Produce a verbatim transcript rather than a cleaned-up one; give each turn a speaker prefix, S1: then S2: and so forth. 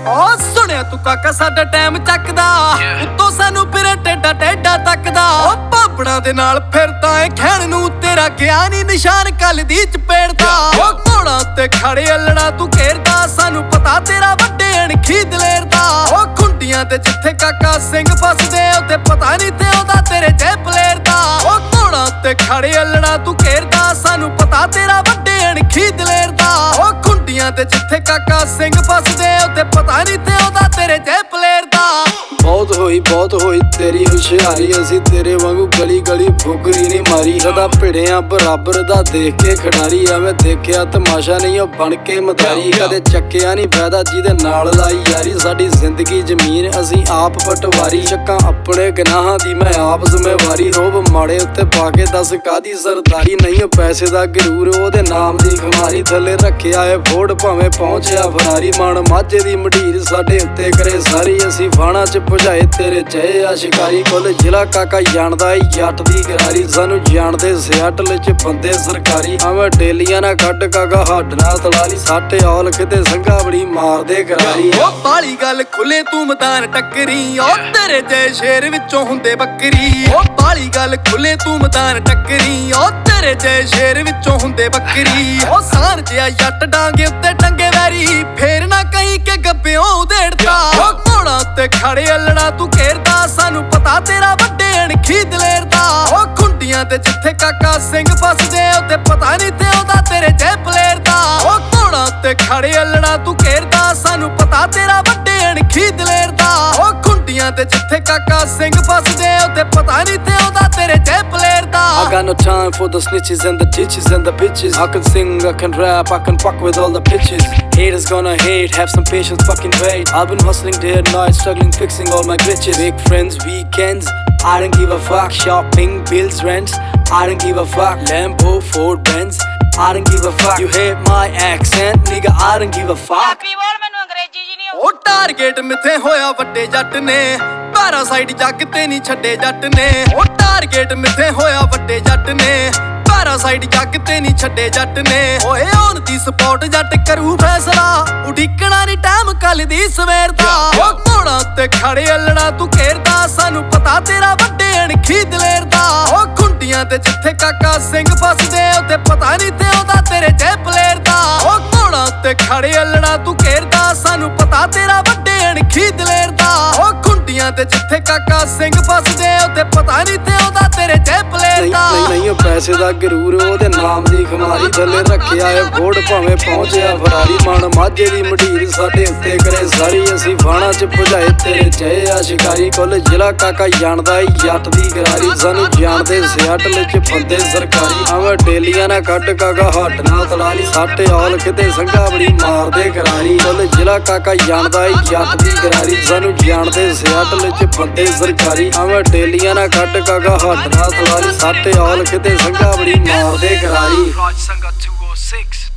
S1: ओ सुनिया तू काका साडा टाइम चकदा उत्तों सानू फिरे टेडा टेडा तकदा ओ पापड़ा दे नाल फिरदा ए खैण नू तेरा गया नी निशान कल दी चपेड़दा ओ घोड़ा उत्ते खड़े अल्लड़ा तू घेरदा सानू पता तेरा वड्डे अणखी दलेर दा ओ खुंडियां ते जिथे काका सिंह फसदे उत्ते पता नी ते ओदा तेरे जै पलेर दा ओ घोड़ा उत्ते खड़े अल्लड़ा तू घेरदा सानू पता तेरा वड्डे अणखी दलेर दा ओ खुंडियां ते जिथे काका सिंह फसदे उत्ते पता नी ते ओदा तेरे जै पलेर दा
S2: बहुत होई बहुत होई तेरी हुशियारी असी तेरे वांगू गली गली फुकरी नहीं मारी सदा भिड़िया बराबर दा देख के खिडारी एवें देखिया तमाशा नहीं बन के मदारी कदे चक्किया नहीं फायदा जिहदे नाल लाई यारी साडी जिंदगी जमीन असी आप पटवारी चक्का अपने गुनाहां दी मैं आप जिम्मेवारी रोब माड़े उत्ते पाके दस कादी सरदारी नहीं पैसे दा गरूर ओदे नाम दी खुमारी थले रखिया है फोड़ भावें पहुंचिया फरारी मन माझे दी मढीर साडे उत्ते करे सारी असी फाणा च भजाए तेरे जय आ शिकारी कुल जिला काका जानदा जट दी गरारी सानू जानदे सियाटल च बंदे सरकारी आवें डेलियां ना कड काका हड ना तलाली साटे औल किते संघा बड़ी मारदे करारी
S1: ओ बाली गल खुले तू मैदान टक्करी ओ तेरे जय शेर विचों हुंदे बकरी ओ बाली गल खुले तू मैदान टक्करी ओ तेरे जय शेर विचों हुंदे बकरी ओ सार जिया जट डांगे उत्ते टंगे वैरी फेर ना कहीं के गब्बियों उधेड़दा ओ घोड़ा उत्ते खड़े अल्लड़ा तू घेरदा सानू पता तेरा वड्डे अणखी दलेर दा ओ खुंडियां ते जिथे काका सिंह फसदे उत्ते पता नी ते ओदा तेरे जै पलेर दा ओ घोड़ा उत्ते खड़े अल्लड़ा तू घेरदा सानू पता तेरा वड्डे अणखी दलेर दा ओ खुंडियां ते जिथे काका सिंह फसदे उत्ते पता नी ते ओदा तेरे जै पलेर दा
S2: I got no time for the snitches and the ditches and the bitches. I can sing, I can rap, I can fuck with all the pitches. Haters gonna hate, have some patience, fucking wait. I've been hustling day and night, struggling, fixing all my glitches. Big friends, weekends, I don't give a fuck. Shopping, bills, rents, I don't give a fuck. Lambo, Ford, Benz, I don't give a fuck. You hate my accent, nigga, I don't give a fuck.
S1: ओ target मिथे होया वड्डे जट ने parasite जग ते नहीं छड्डे जट ने ओ target मिथे होया वड्डे जट ने पैरासाइड जग ते नहीं छड्डे जट ने ओए ऑन दी स्पॉट जट करू फैसला उडीकना नहीं टाइम कल दी सवेर दा ओ घोड़ा उत्ते खड़े अल्लड़ा तू घेरदा सानू पता तेरा वड्डे अणखी दलेर दा ओ खुंडियां ते जिथे काका सिंह फसदे उत्ते पता नहीं ते ओदा तेरे जै पलेर दा ओ घोड़ा उत्ते खड़े अल्लड़ा तू घेरदा सानू पता तेरा वड्डे अणखी दलेर दा ओ खुंडियां ते जिथे काका सिंह फसदे उत्ते पता नहीं ते ओदा तेरे जै पलेर दा
S2: नहीं नहीं पैसे दा गरूर ओदे नाम दी खुमारी थले रखिया है फोड़ भावें पहुंचिया फरारी मन माझे दी मढीर साडे उत्ते करे सारी असी फाणा च भजाए तेरे जय आ शिकारी कुल जिला काका जानदा जट दी गरारी सानू जानदे सियाटल च बंदे सरकारी आवें डेलियां ना कड काका हड ना तलाली साटे औल किते संघा बड़ी मारदे करारी कुल जिला काका जानदा जट दी गरारी सानू जानदे सियाटल च बंदे सरकारी आवें डेलियां ना कड काका हड ना तलाली साटे औल किते संघा बड़ी मारदे करारी
S3: Raj Sangha two oh six